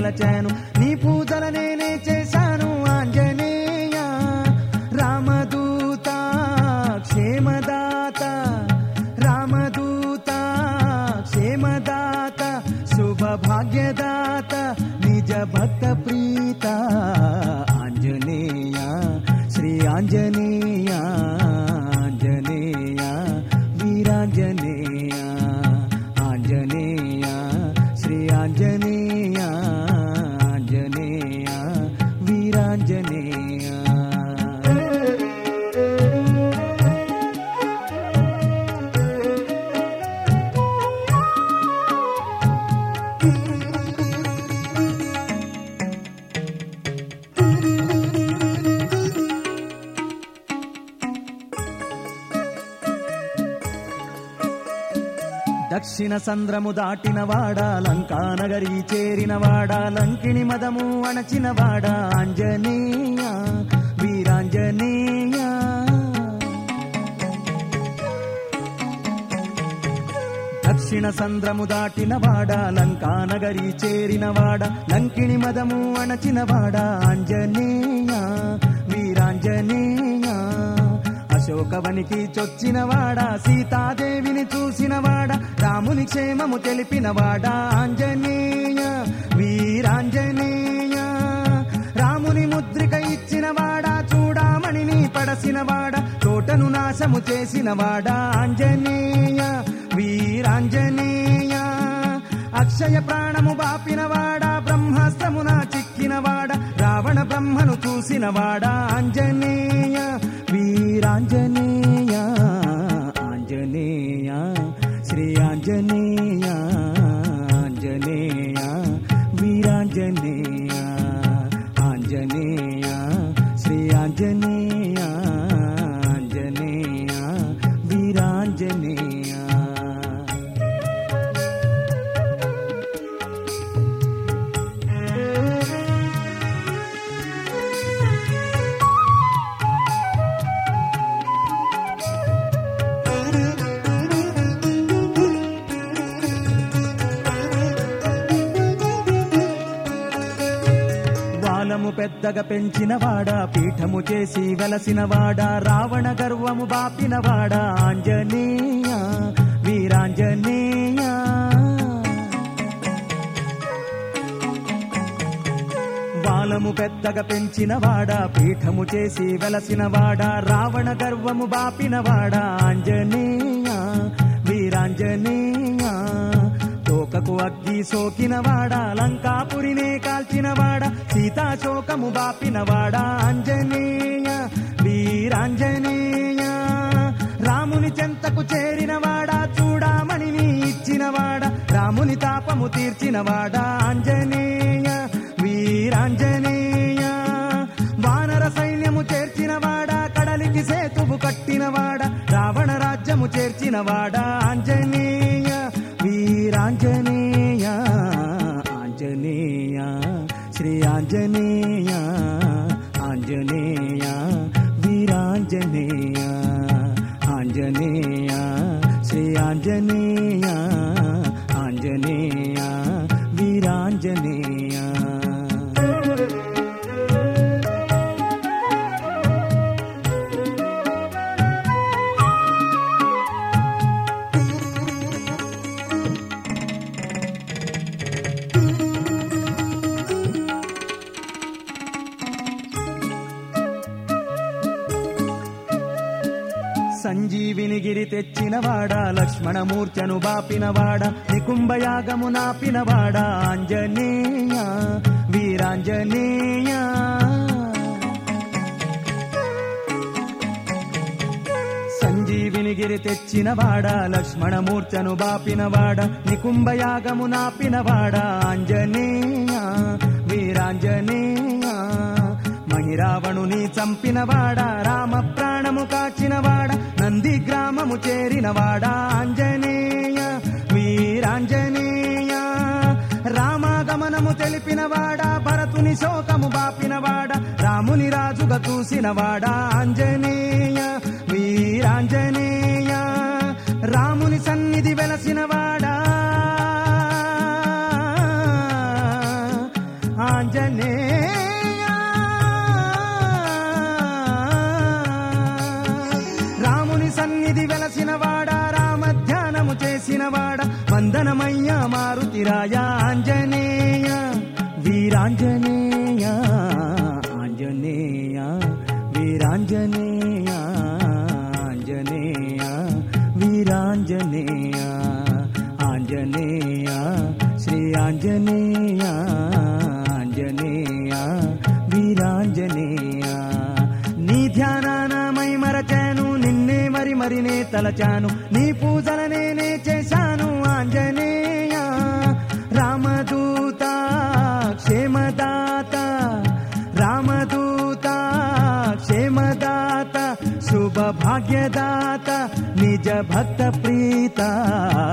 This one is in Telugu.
తలచాను, నీ పూజల నేనే చేశాను ఆంజనేయ. రామదూత క్షేమదాత, రామదూత క్షేమదాత, శుభభాగ్యదాత, నిజ భక్త ప్రీత ఆంజనేయ, శ్రీ ఆంజనేయ, ఆంజనేయ వీరాంజనేయ, ఆంజనేయ శ్రీ ఆంజనేయ, ఆంజనేయ వీరాంజనేయ. దక్షిణ సంద్రము దాటినవాడా, లంకానగరి చేరినవాడా, లంకిణి మదము అణచినవాడా ఆంజనేయ, వీరాంజనేయ. దక్షిణ సంద్రము దాటినవాడా, లంకానగరి చేరినవాడా, లంకిణి మదము అణచినవాడా ఆంజనేయ, వీరాంజనేయ. అశోకవనికి చొచ్చినవాడా, సీతాదేవిని చూసినవాడా, రాముని క్షేమము తెలిపినవాడా ఆంజనేయ, వీరాంజనేయ. రాముని ముద్రిక ఇచ్చినవాడా, చూడామణిని పడసినవాడా, తోటను నాశము చేసినవాడా ఆంజనేయ, వీరాంజనేయ. అక్షయ ప్రాణము బాపినవాడా, బ్రహ్మాస్త్రమున చిక్కినవాడా, రావణ బ్రహ్మను చూసినవాడా ఆంజనేయ, వీరాంజనేయ, ఆంజనేయ శ్రీ ఆంజనేయ, ఆంజనేయ వీరాంజనేయ, ఆంజనేయ శ్రీ ఆంజనేయ, ఆంజనేయ వీరాంజనేయ. బాలము పెద్దగా పెంచినవాడా, పీఠము చేసి వెలసినవాడా, రావణ గర్వము బాపినవాడా ఆంజనేయ, వీరాంజనేయ. బాలము పెద్దగా పెంచినవాడా, పీఠము చేసి వెలసినవాడా, రావణ గర్వము బాపినవాడా ఆంజనేయ, వీరాంజనేయ. తోకకు అగ్గి సోకినవాడా, లంకాపురినే కాల్చినవాడా, సీతాశోకము బాపినవాడా ఆంజనేయ, వీరాంజనేయ. రాముని చెంతకు చేరినవాడా, చూడామణిని ఇచ్చినవాడా, రాముని తాపము తీర్చినవాడా ఆంజనేయ, వీరాంజనేయ. వానర సైన్యము చేర్చినవాడా, కడలికి సేతువు కట్టినవాడా, రావణ రాజ్యము చేర్చినవాడా ఆంజనేయ, వీరాంజనేయ, ఆంజనేయ శ్రీ ఆంజనేయ, ఆంజనేయ వీరాంజనేయ, ఆంజనేయ శ్రీ ఆంజనేయ, ఆంజనేయ వీరాంజనేయ. సంజీవిని గిరి తెచ్చినవాడా, లక్ష్మణమూర్చను బాపినవాడా, నికుంభయాగము నాపినవాడా ఆంజనేయ, వీరాంజనేయ. సంజీవిని గిరి తెచ్చినవాడా, లక్ష్మణమూర్చను బాపినవాడా, నికుంభయాగము నాపినవాడా ఆంజనేయ, వీరాంజనేయ. మహిరావణుని చంపినవాడా, రామ ప్రాణము కాచినవాడా, నంది గ్రామము చేరినవాడా ఆంజనేయ, వీరాంజనేయ. రామాగమనము తెలిపినవాడా, భరతుని శోకము బాపినవాడా, రాముని రాజుగా చూసినవాడా ఆంజనేయ, వీరాంజనేయ. రాముని సన్నిధి వెలసినవాడా, వాడ వందనమయ్య మారుతిరాయ ఆంజనేయ వీరాంజనేయ ఆంజనేయ వీరాంజనేయ ఆంజనేయ వీరాంజనేయ ఆంజనేయ శ్రీ ఆంజనేయ ఆంజనేయ వీరాంజనేయ నీ ధ్యానాన మై మరచాను నిన్నే మరినే తలచాను నీ పూజలనే చేశాను ఆంజనేయ రామదూత క్షేమదాత రామదూత క్షేమదాత శుభ భాగ్యదాత నిజ భక్త ప్రీత